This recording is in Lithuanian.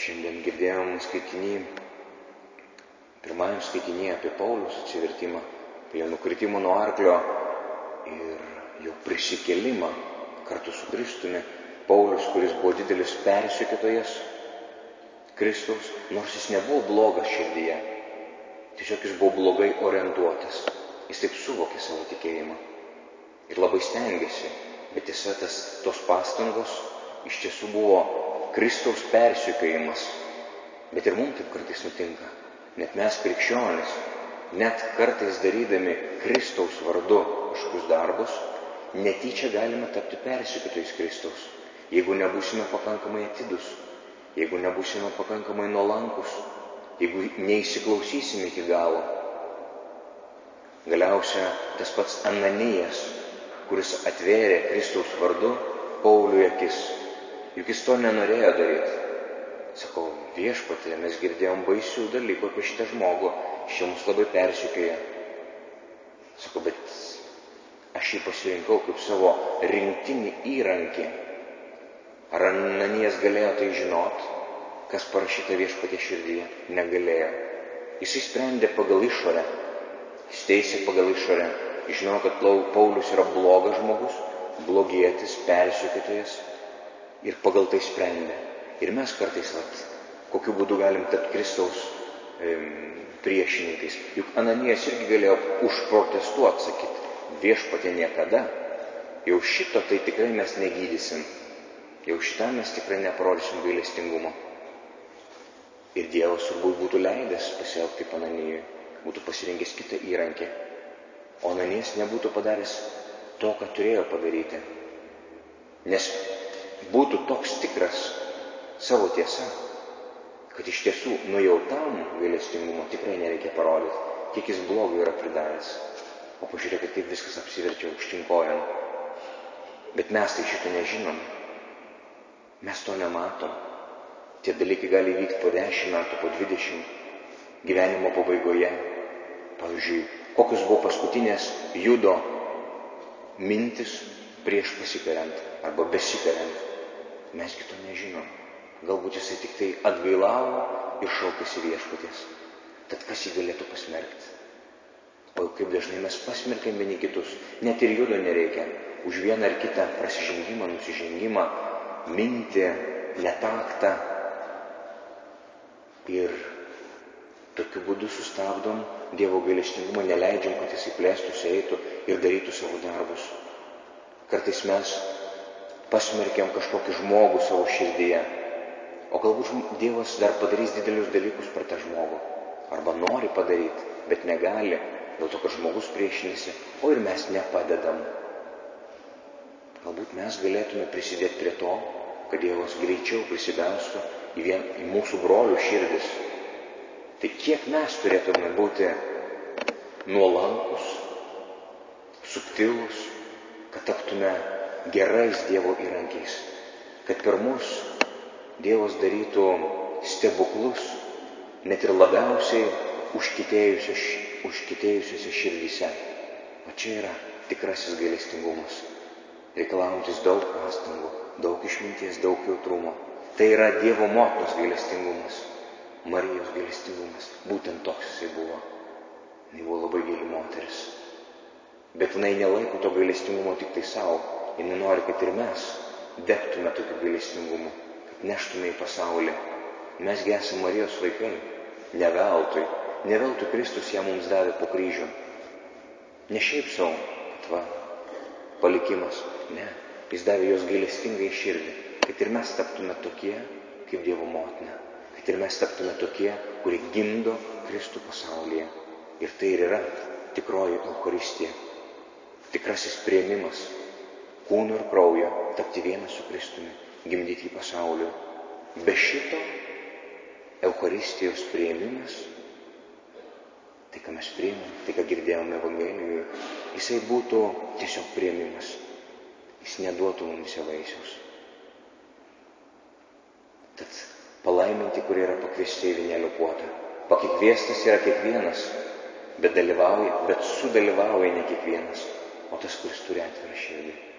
Šiandien girdėjom pirmajam skaitinį apie Pauliaus atsivertimą, apie jo nukritimą nuo arklio ir jo prisikėlimą kartu su Kristumi. Paulius, kuris buvo didelis persekiotojas Kristaus, nors jis nebuvo blogas širdyje, tiesiog jis buvo blogai orientuotas. Jis taip suvokė savo tikėjimą ir labai stengėsi, bet tiesa, tos pastangos iš tiesų buvo Kristaus persekiojimas. Bet ir mums taip kartais nutinka. Net mes krikščionys, net kartais darydami Kristaus vardu kažkokius darbus, netyčia galime tapti persekiotojais Kristaus, jeigu nebūsime pakankamai atidus, jeigu nebūsime pakankamai nuolankus, jeigu neįsiklausysime iki galo. Galiausia tas pats Ananijas, kuris atvėrė Kristaus vardu Pauliui akis, juk jis to nenorėjo daryti. Sakau, Viešpatie, mes girdėjom baisių dalykų apie šitą žmogų, šie mus labai persekioja. Sakau, bet aš jį pasirinkau kaip savo rinktinį įrankį. Ar Ananijas galėjo tai žinot, kas parašyta Viešpatie širdyje? Negalėjo. Jis sprendė pagal išorę, jis teisė pagal išorę. Žinojo, kad Paulius yra blogas žmogus, blogietis, persekiotojas ir pagal tai sprendė. Ir mes kartais, kokiu būdu galim tapti Kristaus priešininkais. Juk Ananijas irgi galėjo užprotestuoti, sakyti, Viešpatie niekada, jau šito tai tikrai mes negydysim, jau šitą mes tikrai neparodysim gailestingumo. Ir Dievas turbūt būtų leidęs pasielgti kaip Ananijui, būtų pasirinkęs kitą įrankį, o Ananijas nebūtų padaręs to, ką turėjo padaryti, nes būtų toks tikras savo tiesa, kad iš tiesų nujautam gailestingumo tikrai nereikia parodyti, kiek jis blogio yra pridaręs. O pažiūrėkit, kaip viskas apsiverčia aukštyn kojom. Bet mes tai šito nežinom. Mes to nematom. Tie dalykai gali įvykti po 10 metų, po 20 gyvenimo pabaigoje. Pavyzdžiui, kokios buvo paskutinės Judo mintis prieš pasikariant arba besikariant. Mes kito nežinom. Galbūt jisai tik tai atgailavo ir šaukėsi Viešpaties. Tad kas jį galėtų pasmerkti? O kaip dažnai mes pasmerkiam vieni kitus. Net ir Judo nereikia. Už vieną ar kitą prasižengimą, nusižengimą, mintį, netaktą. Ir tokiu būdu sustabdom Dievo gailestingumą, neleidžiam, kad jisai plėstųsi, eitų ir darytų savo darbus. Kartais mes pasmerkiam kažkokį žmogų savo širdyje. O galbūt Dievas dar padarys didelius dalykus per tą žmogų. Arba nori padaryti, bet negali, dėl to, kad žmogus priešinasi, o ir mes nepadedam. Galbūt mes galėtume prisidėti prie to, kad Dievas greičiau prisibelstų į mūsų brolių širdis. Tai kiek mes turėtume būti nuolankus, subtilus, kad taptume gerais Dievo įrankiais, kad per mus Dievas darytų stebuklus net ir labiausiai užkietėjusiose širdyse. O čia yra tikrasis gailestingumas, reikalaujantis daug pastangų, daug išminties, daug jautrumo. Tai yra Dievo motinos gailestingumas, Marijos gailestingumas. Būtent toks jisai buvo. Jis buvo labai gili moteris. Bet jinai nelaiko to gailestingumo tik tai savo. Jis nori, kad ir mes degtume tokiu gailestingumu, neštume į pasaulį. Mesgi esame Marijos vaikai. Ne veltui Kristus ją mums davė po kryžių. Ne šiaip savo, kad palikimas. Ne, jis davė jos gailestingai širdį, kad ir mes taptume tokie kaip Dievo motina. Kad ir mes taptume tokie, kurie gimdo Kristų pasaulyje. Ir tai ir yra tikroji Eucharistija. Tikrasis priėmimas kūno ir kraujo, tapti vienas su Kristumi, gimdyti į pasaulį. Be šito Eucharistijos priėmimas, tai ką mes priėmėm, tai ką girdėjome Evangelijoje, jisai būtų tiesiog priėmimas. Jis neduotų mums vaisiaus. Tad palaiminti, kurie yra pakviesti į vynelio puotą. Pakviestas yra kiekvienas, bet sudalyvauja ne kiekvienas, o tas, kuris turi atvirą širdį.